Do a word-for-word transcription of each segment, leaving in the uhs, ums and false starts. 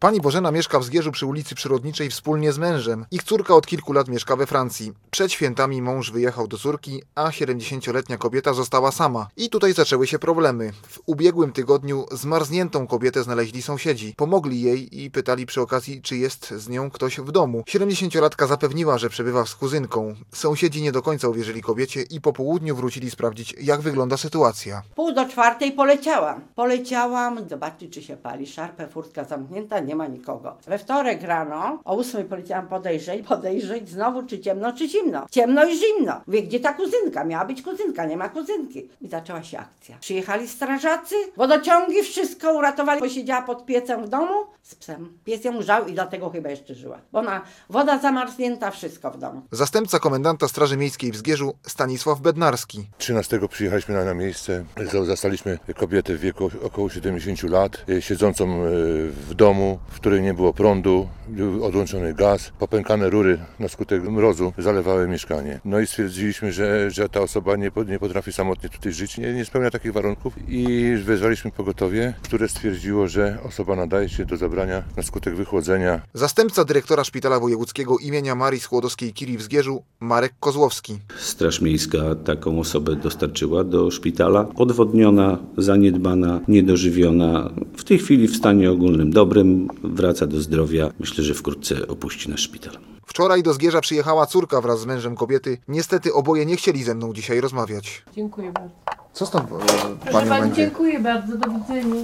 Pani Bożena mieszka w Zgierzu przy ulicy Przyrodniczej wspólnie z mężem. Ich córka od kilku lat mieszka we Francji. Przed świętami mąż wyjechał do córki, a siedemdziesięcioletnia kobieta została sama. I tutaj zaczęły się problemy. W ubiegłym tygodniu zmarzniętą kobietę znaleźli sąsiedzi. Pomogli jej i pytali przy okazji, czy jest z nią ktoś w domu. siedemdziesięciolatka zapewniła, że przebywa z kuzynką. Sąsiedzi nie do końca uwierzyli kobiecie i po południu wrócili sprawdzić, jak wygląda sytuacja. Pół do czwartej poleciałam. Poleciałam zobaczyć, czy się pali. Szarpę, furtka zamknięta, nie ma nikogo. We wtorek rano o ósmej poleciałam podejrzeć, podejrzeć znowu, czy ciemno, czy zimno. Ciemno i zimno. Mówię, gdzie ta kuzynka? Miała być kuzynka, nie ma kuzynki. I zaczęła się akcja. Przyjechali strażacy, wodociągi, wszystko uratowali. Posiedziała pod piecem w domu z psem. Pies ją grzał i dlatego chyba jeszcze żyła. Bo ona, woda zamarznięta, wszystko w domu. Zastępca komendanta Straży Miejskiej w Zgierzu Stanisław Bednarski. trzynastego przyjechaliśmy na, na miejsce. Zastaliśmy kobietę w wieku około siedemdziesięciu lat, siedzącą w domu, w której nie było prądu, był odłączony gaz, popękane rury na skutek mrozu zalewały mieszkanie. No i stwierdziliśmy, że, że ta osoba nie, nie potrafi samotnie tutaj żyć, nie, nie spełnia takich warunków i wezwaliśmy pogotowie, które stwierdziło, że osoba nadaje się do zabrania na skutek wychłodzenia. Zastępca dyrektora Szpitala Wojewódzkiego imienia Marii Skłodowskiej-Curie w Zgierzu Marek Kozłowski. Straż Miejska taką osobę dostarczyła do szpitala. Odwodniona, zaniedbana, niedożywiona. W tej chwili w stanie ogólnym dobrym, wraca do zdrowia. Myślę, że wkrótce opuści nasz szpital. Wczoraj do Zgierza przyjechała córka wraz z mężem kobiety. Niestety oboje nie chcieli ze mną dzisiaj rozmawiać. Dziękuję bardzo. Co stąd Proszę pani pani, będzie? dziękuję bardzo, do widzenia.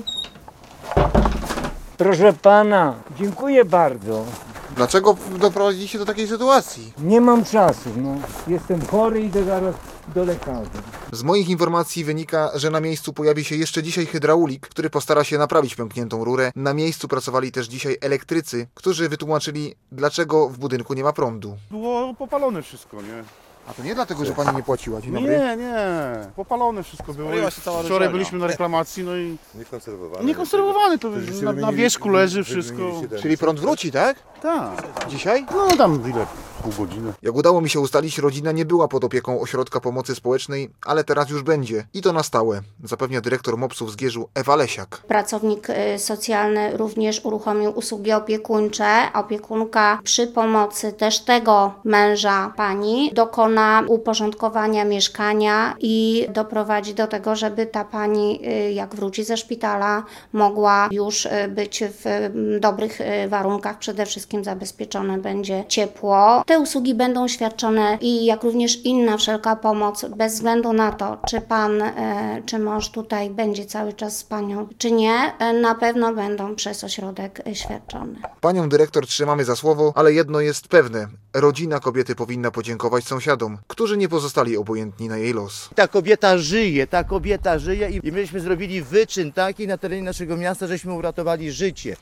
Proszę pana, dziękuję bardzo. Dlaczego doprowadziliście do takiej sytuacji? Nie mam czasu, no. Jestem chory i idę zaraz do lekarza. Z moich informacji wynika, że na miejscu pojawi się jeszcze dzisiaj hydraulik, który postara się naprawić pękniętą rurę. Na miejscu pracowali też dzisiaj elektrycy, którzy wytłumaczyli, dlaczego w budynku nie ma prądu. Było popalone wszystko, nie? A to nie dlatego, że pani nie płaciła, dzień dobry. Nie, nie, popalone wszystko było. Wczoraj byliśmy na reklamacji, no i Niekonserwowane. niekonserwowane to na, na wierzchu leży wszystko. Czyli prąd wróci, tak? Tak, Dzisiaj? no tam ile? Pół godziny. Jak udało mi się ustalić, rodzina nie była pod opieką Ośrodka Pomocy Społecznej, ale teraz już będzie. I to na stałe, zapewnia dyrektor mopsu w Zgierzu Ewa Lesiak. Pracownik socjalny również uruchomił usługi opiekuńcze. Opiekunka przy pomocy też tego męża pani dokona uporządkowania mieszkania i doprowadzi do tego, żeby ta pani, jak wróci ze szpitala, mogła już być w dobrych warunkach. Przede wszystkim zabezpieczone będzie ciepło. Te usługi będą świadczone i jak również inna wszelka pomoc, bez względu na to, czy pan, e, czy mąż tutaj będzie cały czas z panią, czy nie, e, na pewno będą przez ośrodek e, świadczone. Panią dyrektor trzymamy za słowo, ale jedno jest pewne. Rodzina kobiety powinna podziękować sąsiadom, którzy nie pozostali obojętni na jej los. Ta kobieta żyje, ta kobieta żyje i myśmy zrobili wyczyn taki na terenie naszego miasta, żeśmy uratowali życie.